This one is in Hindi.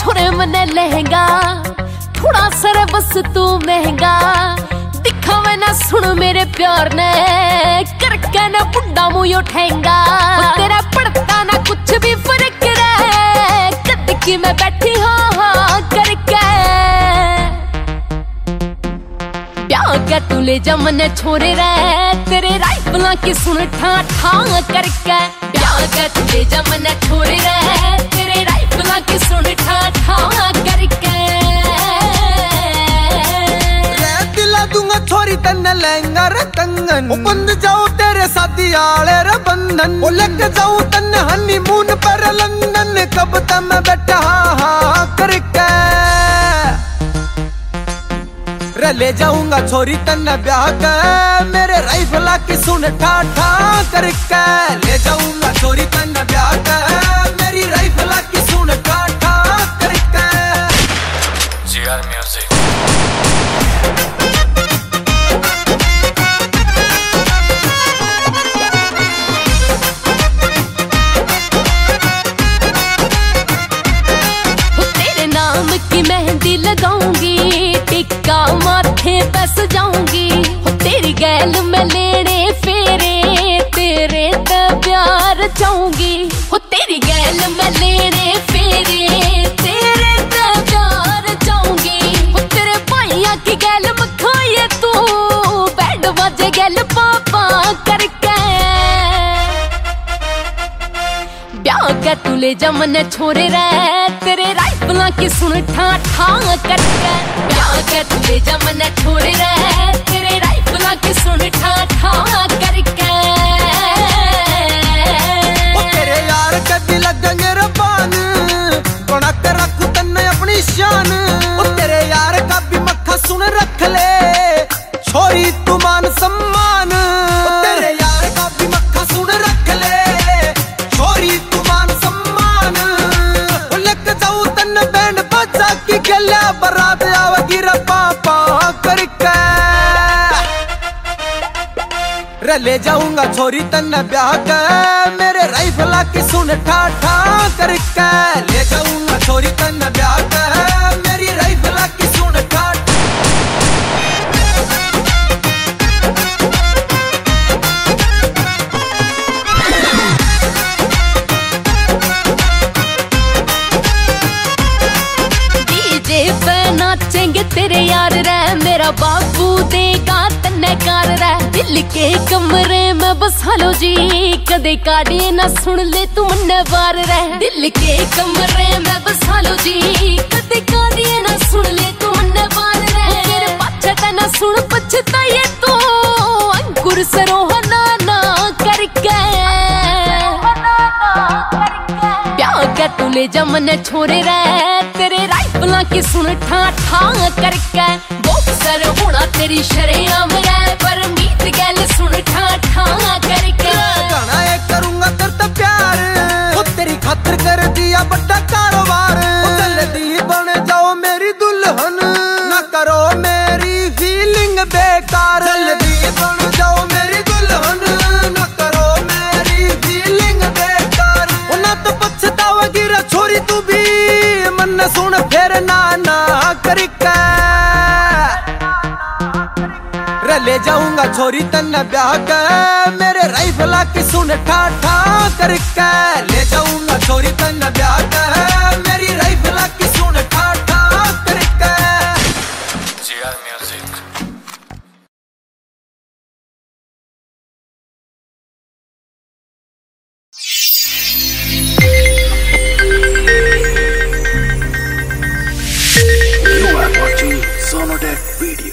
छोरे मने लहंगा थोड़ा सर बस तू महंगा दिखावे ना सुन मेरे प्यार ने करके ना बुढ़ा मुँह उठेगा तेरा पड़ता ना कुछ भी फर्क रहे कद की मैं बैठी हाँ करके ब्याह क्या तू ले जा मने छोरे रहे तेरे राइफला की सुन ठा ठा करके ब्याह क्या तू ले जा मने छोरे रहे तेरे राइफला की सुन ठा ठा करके दूंगा छोरी तन्ने लहंगा रे कंगन बंद जाओ तेरे साथी आले रे बंधन लेके जाऊं तन्ने हनीमून पर लंदन कब तक मैं बैठा हाँ करके रे ले जाऊंगा छोरी तन्ने ब्याह के मेरे राइफला की सुन ठा ठा करके ले जाऊंगा छोरी तन्ने ब्याह के मेरी राइफला की सुन ठा ठा करके GR Music। मेहंदी लगाऊंगी टिक्का माथे पे सजाऊंगी तेरी गैल में लेने फेरे तेरे ते प्यार चाहूंगी तेरी गैल में लेने फेरे तेरे ते प्यार चाहूंगी तेरे भाइया की गैल मखाए तू बैंड बाजे गैल पापा करके ब्याह क्या तू ले जा मने छोरे रहे तेरे राइफला की सुन ठा ठा करके ब्याह क्या तू ले जा मने छोरे रहे तेरे राइफला की सुन ठा ठा करके तेरे यार कभी लगेंगे रबान बना के रखू तन्ने अपनी शान तेरे यार का भी मक्खा सुन रख ले छोरी तू मान सम्मान तेरे यार का भी मक्खा सुन रख ले छोरी तू मान सम्मान लेके जाऊं तन्ने बैंड बजा की गला बरात आवेगी रे पापा करके रे ले जाऊंगा छोरी तन्ने ब्याह के मेरे राइफला की सुन ठा ठा करके ले जाऊंगा छोरी तन्ने ब्याह के मेरी राइफला की सुन ठा डीजे पे नाचेंगे तेरे यार रह मेरा बाबू देगा तन्ने कार रह दिल के कमरे में बसा लो जी कदे काटे ना सुन ले तू मन्ने बार रह दिल के कमरे में बसा लो जी कदे काटे ना सुन ले तू मन्ने बार रह तेरे पाछे ना सुन पछताए तू अंकुर सरोहना ना करके ब्याह क्या तू ले जा मने छोरे रहे तेरे राइफला की सुन ठा ठा करके बॉक्सर होना तेरी शरेआम रह पर मीत गैल सुन ठा ठा करके गाना एक करूंगा तेरे प्यार तेरी खातिर कर दिया बड़ा कारोबार जल्दी बन जाओ मेरी दुल्हन ना करो मेरी फीलिंग बेकार जल्दी बन जाओ मेरी दुल्हन ना करो मेरी फीलिंग बेकार ना तो पछतावेगी रे छोरी तू भी मन सुन फिर ना ना करके रे ले जाऊंगा छोरी तन्ने ब्याह के मेरे राइफला की सुन ठा ठा करके ले जाऊंगा छोरी तन्ने ब्याह के मेरी राइफला की सुन ठा ठा करके GR Music। You are watching Sonodec Video।